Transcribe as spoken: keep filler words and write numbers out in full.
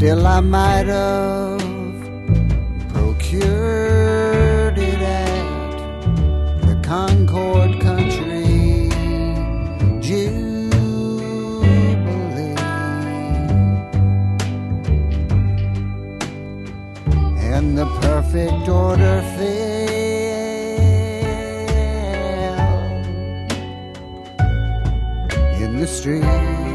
Still I might have procured it at the Concord Country Jubilee, and the perfect order fell in the street.